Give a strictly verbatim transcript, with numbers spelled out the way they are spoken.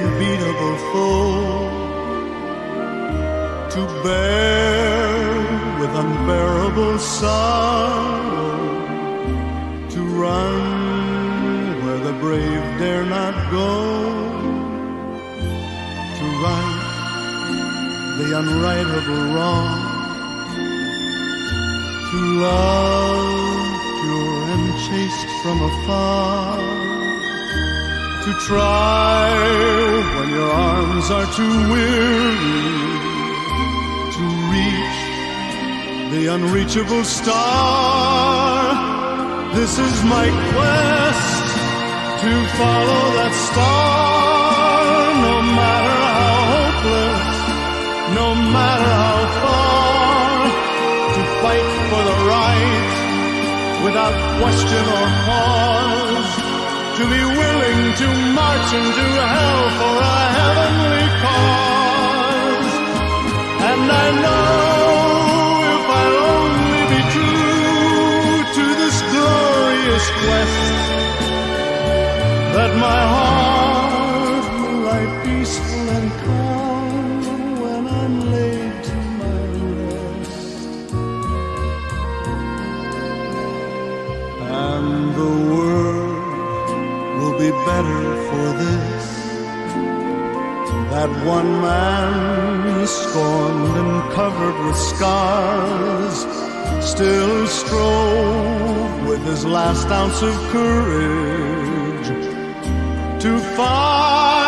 unbeatable foe, to bear with unbearable sorrow, to run where the brave dare not go, to right the unrightable wrong, to love pure and chaste from afar, to try when your arms are too weary, to reach the unreachable star. This is my quest, to follow that star, no matter how hopeless, no matter how far, to fight for the right without question or pause, to be willing to march into hell for a heavenly cause. And I know if I'll only be true to this glorious quest, that my heart will lie peaceful and calm when I'm laid to my rest. And the world will be better for this, that one man scorned and covered with scars still strove with his last ounce of courage to fight